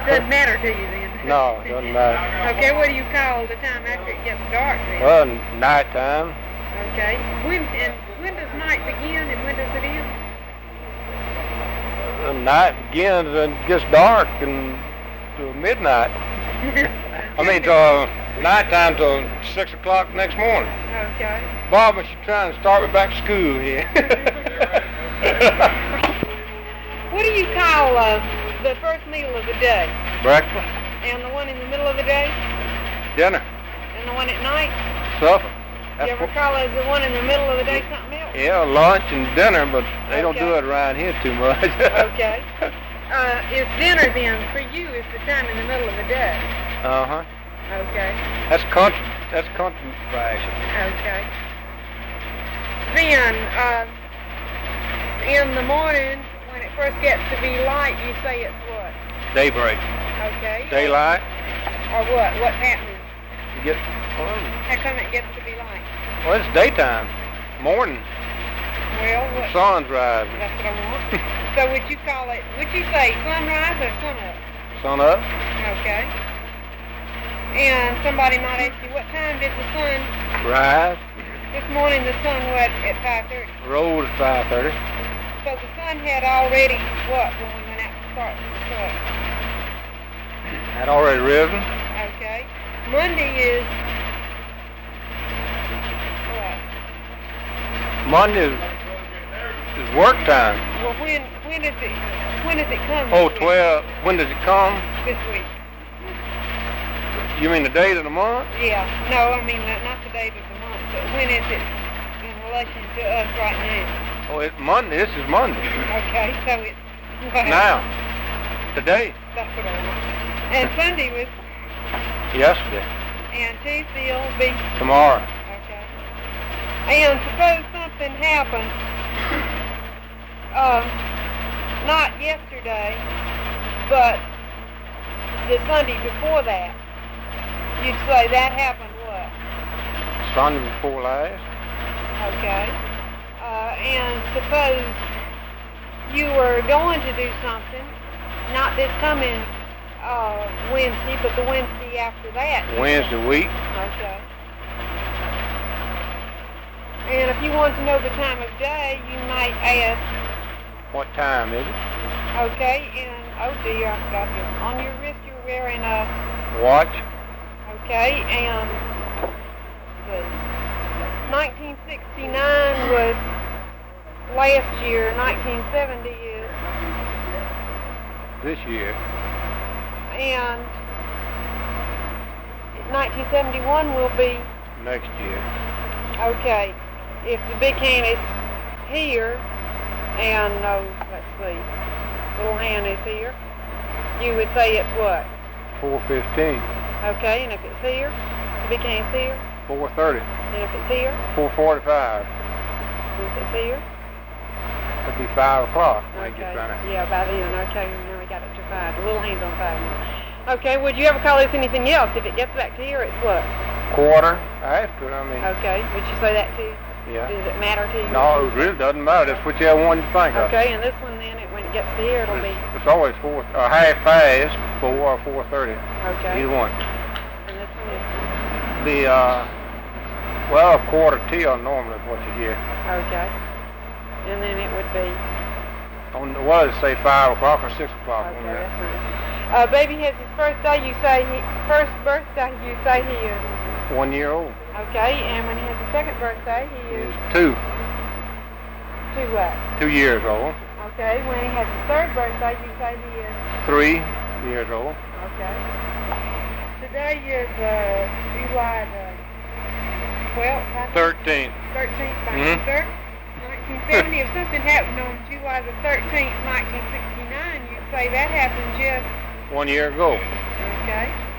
Doesn't matter to you then? No, it doesn't matter. Okay, what do you call the time after it gets dark then? Well, nighttime. Okay. When does night begin and when does it end? The night begins and gets dark and till midnight. I mean, till nighttime till 6 o'clock next morning. Okay. Bob, she's trying to start me back to school here. What do you call the first meal of the day? Breakfast. And the one in the middle of the day? Dinner. And the one at night? Supper. You ever call it the one in the middle of the day something else? Yeah, lunch and dinner, but they don't do it around here too much. Okay. Is dinner then, for you, is the time in the middle of the day? Uh-huh. Okay. That's country fashion. Okay. Then, in the morning, when it first gets to be light, you say it's what? Daybreak. Okay. Daylight. Or what? What's happening? You get, How come it gets to be light? well, it's daytime. Morning. Well, The what? sun's rising. That's what I want. So would you say sunrise or sunup? Sun up. Okay. And somebody might ask you, what time did the sun, Rise. this morning the sun was at 5:30? Roll at 5:30. So the sun had already, what, when we went out to start the start? Had already risen. Okay. Monday is, what? Monday is work time. Well, when does it come? Oh, this week? 12. When does it come? This week. You mean the date of the month? Yeah. No, I mean, not the date of the month, but when is it in relation to us right now? Oh, it's Monday. This is Monday. Okay, so it's what? Now. Today. That's what I want. And Sunday was, Yesterday. and Tuesday will be, Tomorrow. okay. And suppose something happened, not yesterday, but the Sunday before that. You'd say that happened what? Sunday before last. Okay. And suppose you were going to do something, not this coming Wednesday, but the Wednesday after that. Wednesday week. Okay. And if you want to know the time of day, you might ask, What time is it? okay, and oh dear, I forgot this. On your wrist you're wearing a, Watch. okay, and the 1969 was last year, 1970 is, This year. and 1971 will be, Next year. okay, if the big hand is here, and no, let's see, little hand is here, you would say it's what? 4:15. Okay, and if it's here, the big hand's here, 4:30. and if it's here, 4:45. and if it's here, It'd be 5 o'clock. When it okay, gets running. yeah, by then, okay, now we got it to 5, the little hand's on 5 now. Okay, would you ever call this anything else? If it gets back to here, it's what? Quarter after. I mean. Okay, would you say that too? Yeah. Does it matter to you? No, it really doesn't matter. That's whichever one you think of. Okay, and this one then, when it gets to here, it'll be, It's always half past 4 or 4:30. okay, Either one. and this one is, The well, a quarter till normally is what you hear. okay, and then it would be, On what does it say, 5 o'clock or 6 o'clock? okay, on that? that's right. Baby has his first birthday, you say he is, 1 year old. okay, and when he has his second birthday, he He is is 2 what? 2 years old. Okay, when he has his third birthday, you say he is, 3 years old. okay. Today is July the 12th, I think? 13th. 13th, Mhm. 1970. If something happened on July the 13th, 1969, you'd say that happened just, 1 year ago. okay.